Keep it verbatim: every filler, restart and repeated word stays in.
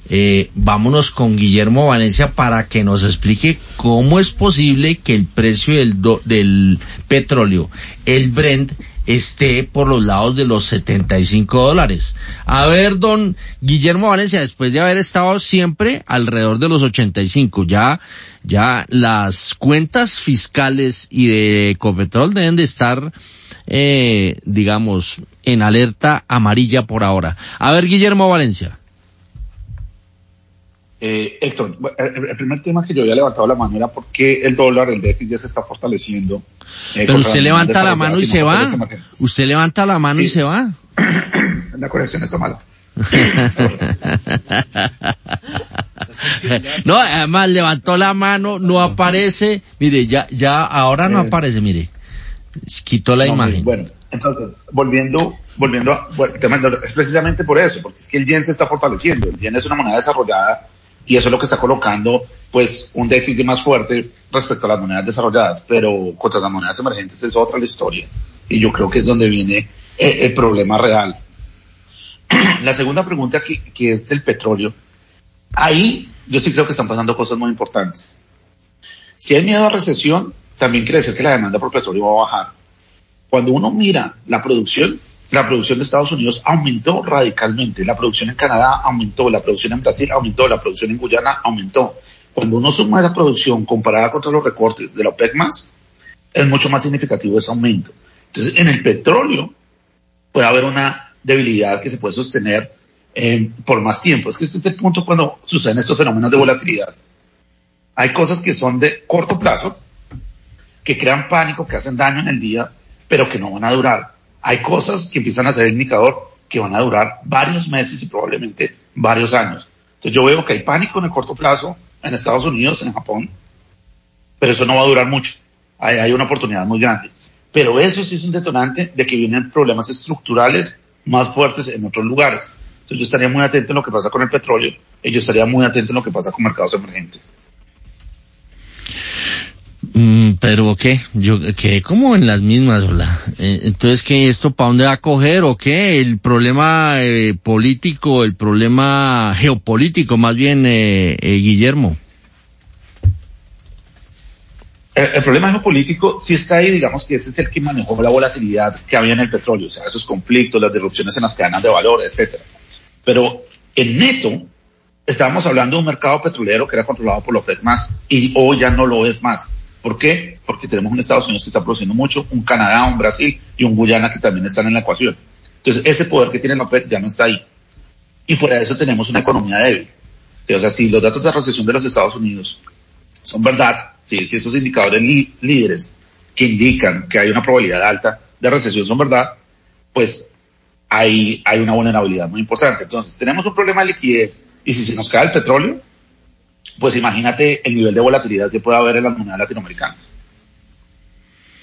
Eh, vámonos con Guillermo Valencia para que nos explique cómo es posible que el precio del, do, del petróleo, el Brent, esté por los lados de los setenta y cinco dólares. A ver, don Guillermo Valencia, después de haber estado siempre alrededor de los ochenta y cinco, ya, ya las cuentas fiscales y de Ecopetrol deben de estar, eh, digamos, en alerta amarilla por ahora. A ver, Guillermo Valencia. Eh, Héctor, el, el primer tema que yo había levantado la mano era por qué el dólar, el D X ya se está fortaleciendo. Eh, Pero usted levanta la mano y se va. Usted levanta la mano y se va. La conexión está mala. No, además levantó la mano, no aparece. Mire, ya, ya, ahora no eh, aparece, mire. Quitó la no, imagen. Bueno, entonces, volviendo, volviendo a, bueno, es precisamente por eso, porque es que el yen se está fortaleciendo. El yen es una moneda desarrollada y eso es lo que está colocando, pues, un déficit más fuerte respecto a las monedas desarrolladas, pero contra las monedas emergentes es otra la historia. Y yo creo que es donde viene eh, el problema real. La segunda pregunta que, que es del petróleo. Ahí yo sí creo que están pasando cosas muy importantes. Si hay miedo a recesión, también quiere decir que la demanda por petróleo va a bajar. Cuando uno mira la producción, la producción de Estados Unidos aumentó radicalmente, la producción en Canadá aumentó, la producción en Brasil aumentó, la producción en Guyana aumentó. Cuando uno suma esa producción comparada contra los recortes de la OPEC más, es mucho más significativo ese aumento. Entonces, en el petróleo puede haber una debilidad que se puede sostener eh, por más tiempo. Es que este es el punto cuando suceden estos fenómenos de volatilidad. Hay cosas que son de corto plazo, que crean pánico, que hacen daño en el día, pero que no van a durar. Hay cosas que empiezan a ser indicador que van a durar varios meses y probablemente varios años. Entonces yo veo que hay pánico en el corto plazo en Estados Unidos, en Japón, pero eso no va a durar mucho. Hay, hay una oportunidad muy grande. Pero eso sí es un detonante de que vienen problemas estructurales más fuertes en otros lugares. Entonces yo estaría muy atento en lo que pasa con el petróleo y yo estaría muy atento en lo que pasa con mercados emergentes. Mm, pero qué, yo quedé como en las mismas, hola. Eh, entonces, ¿qué esto para dónde va a coger o qué? El problema eh, político, el problema geopolítico, más bien, eh, eh, Guillermo. El, el problema geopolítico sí está ahí, digamos que ese es el que manejó la volatilidad que había en el petróleo, o sea, esos conflictos, las disrupciones en las cadenas de valor, etcétera. Pero en neto, estábamos hablando de un mercado petrolero que era controlado por la OPEC más y hoy ya no lo es más. ¿Por qué? Porque tenemos un Estados Unidos que está produciendo mucho, un Canadá, un Brasil y un Guyana que también están en la ecuación. Entonces, ese poder que tiene la OPEC ya no está ahí. Y fuera de eso tenemos una economía débil. O sea, si los datos de recesión de los Estados Unidos son verdad, si, si esos indicadores li, líderes que indican que hay una probabilidad alta de recesión son verdad, pues hay, hay una vulnerabilidad muy importante. Entonces, tenemos un problema de liquidez y si se nos cae el petróleo, pues imagínate el nivel de volatilidad que puede haber en las monedas latinoamericanas.